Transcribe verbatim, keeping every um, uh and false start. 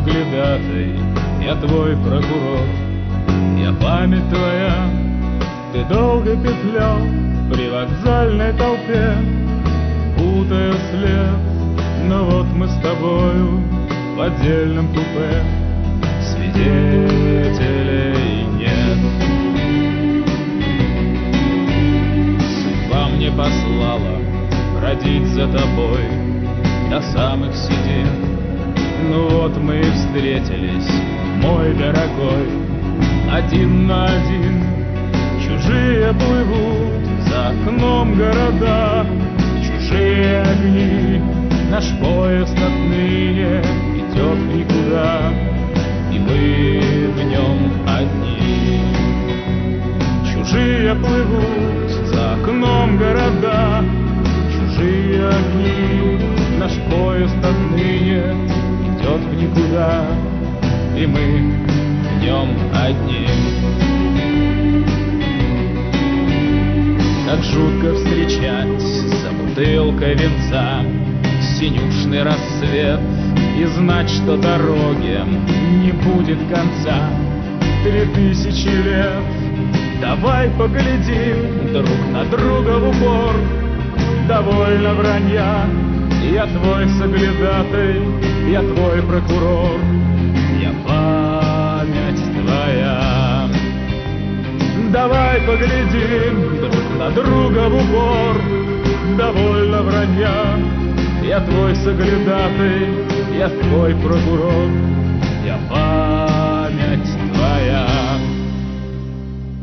соглядатай, я твой прокурор. Я память твоя, ты долго петлял в привокзальной толпе, путая след, но вот мы с тобою в отдельном купе. Свидетелей нет. Судьба мне послала бродить за тобой до самых седин. Ну вот мы и встретились, мой дорогой, один на один. Чужие плывут за окном города, чужие огни. Наш поезд отныне идет в никуда, и мы в нем одни. Чужие плывут за окном города, чужие огни. Наш поезд отныне идет в никуда, и мы в нем одни. Как жутко встречать за бутылкой винца синюшный рассвет и знать, что дороге не будет конца. Три тысячи лет, давай поглядим друг на друга в упор. Довольно вранья, я твой соглядатай, я твой прокурор. Я память твоя. Давай поглядим друг на друга в упор. Довольно вранья, я твой соглядатай, я твой прокурор.